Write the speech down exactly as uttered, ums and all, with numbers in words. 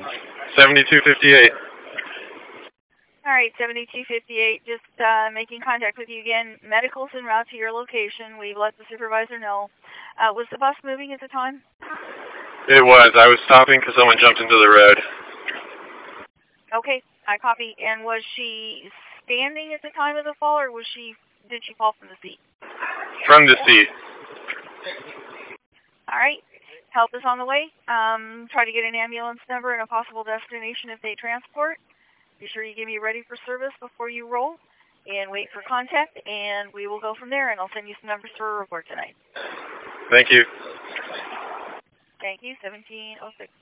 seventy-two fifty-eight. All right, seventy-two fifty-eight, just uh, making contact with you again. Medical's en route to your location. We've let the supervisor know. Uh, was the bus moving at the time? It was. I was stopping because someone jumped into the road. Okay, I copy. And was she standing at the time of the fall, or was she? Did she fall from the seat? From the seat. All right. Help is on the way. Um, try to get an ambulance number and a possible destination if they transport. Be sure you give me ready for service before you roll, and wait for contact, and we will go from there, and I'll send you some numbers for a report tonight. Thank you. Thank you, seventeen oh six.